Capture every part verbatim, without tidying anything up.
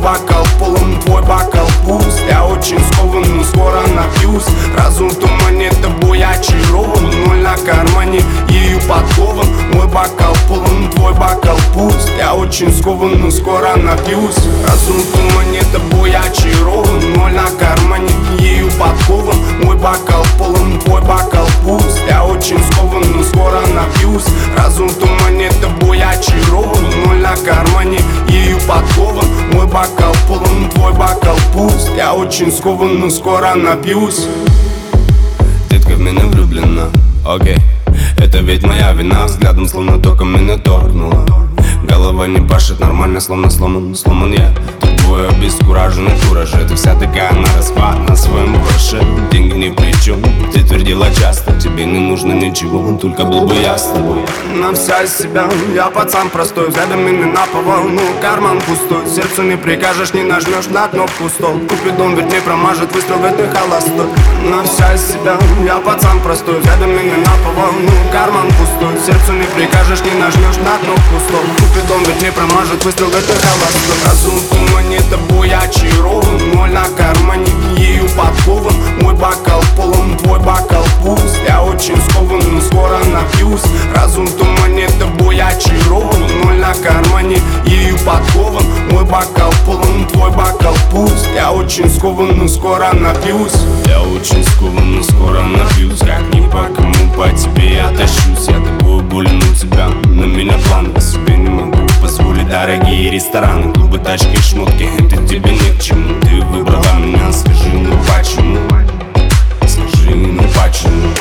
бокал полон, твой бокал пуст. Я очень скован, но скоро напьюсь. Разум в тумане, тобой очарован. Ноль на кармане, ею подкован. Мой бокал полон, твой бокал пуст. Я очень скован, но скоро напьюсь. Разум в тумане, тобой очарован. Ноль на кармане, ею подкован. Мой бокал полон, твой бокал пуст. Я очень скован, но скоро напьюсь. Разум в тумане, тобой очарован. Ноль на кармане, ею подкован. Мой бокал полон, твой бокал пуст. Я очень скован, но скоро напьюсь. Детка в меня влюблена, окей. Это ведь моя вина, взглядом словно током меня торкнула. Голова не пашет нормально, словно сломан, сломан я. Тут двое обескураженный кураж. Ты вся такая на распад, на своем броше. Деньги ни при чем, ты твердила часто. Тебе не нужно ничего, только был бы я с тобой. На вся из себя, я пацан простой. Взглядом не на поволну, карман пустой. Сердцу не прикажешь, не нажмешь на кнопку стол. Купидон ведь не промажет, выстрел в этой холостой. На вся из себя, я пацан простой. Взглядом не на поволну, карман пустой. Сердцу не прикажешь, не нажмешь на кнопку стол. Купидон ведь не промажет, выстрел в этой холостой. Разум в тумане, тобой очарован. Ноль на кармане, ею подкован. Мой бокал полон, твой бокал пуст. Я очень скован, но скоро напьюсь. Разум в тумане, тобой очарован. Ноль на кармане, ею подкован. Мой бокал полон, твой бокал пуст. Я очень скован, но скоро напьюсь. Я очень скован, но скоро напьюсь. Как ни по кому, по тебе я тащусь. Я тобой болен, у тебя на меня план. Я себе не могу позволить дорогие рестораны, клубы, тачки, шмотки. Это тебе ни к чему. Ты выбрала меня, скажи, ну почему? Скажи, ну почему?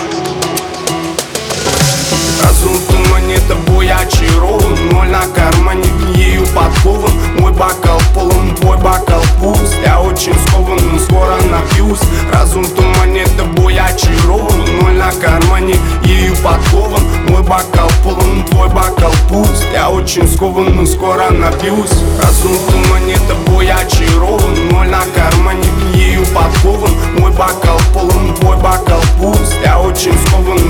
Разум в тумане, тобой очарован. Ноль на кармане, ею подкован. Мой бокал полон, твой бокал пуст. Я очень скован, но скоро напьюсь. Разум в тумане, тобой очарован. Ноль на кармане, ею подкован. Мой бокал полон, твой бокал пуст. Я очень скован, но скоро напьюсь. Разум в тумане, тобой очарован. Ноль на кармане, ею подкован. Мой бокал полон, твой бокал пуст. Я очень скован,